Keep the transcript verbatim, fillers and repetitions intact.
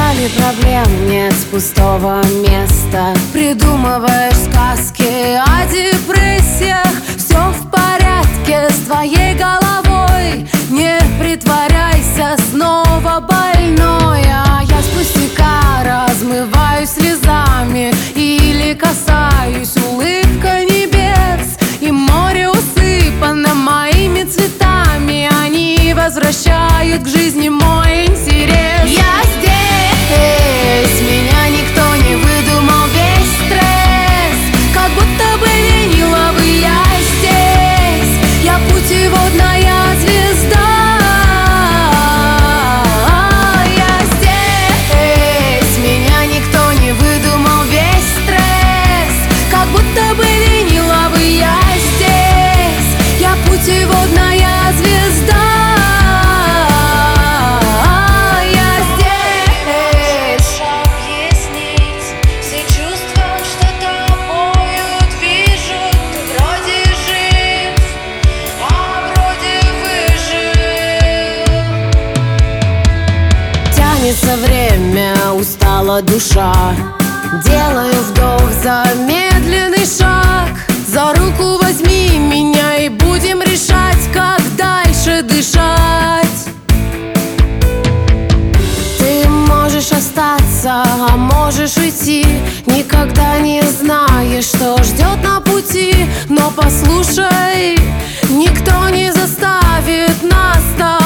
печали, проблем нет с пустого места. Придумываешь сказки о депрессиях. Все в порядке с твоей головой. Не притворяйся снова больной. А я с пустяка размываюсь слезами или касаюсь улыбкой небес. И море усыпано моими цветами. Они возвращают к жизни мой интерес. Я здесь, меня никто не выдумал. Весь стресс, как будто бы ленивый. Я здесь, я путеводная звезда. Я здесь, меня никто не выдумал. Весь стресс, как будто бы ленивый. Я здесь, я путеводная звезда. Тянется время, устала душа. Делаю вдох, замедленный шаг. За руку возьми меня и будем решать, как дальше дышать. Ты можешь остаться, а можешь уйти. Никогда не знаешь, что ждет на пути. Но послушай, никто не заставит нас так.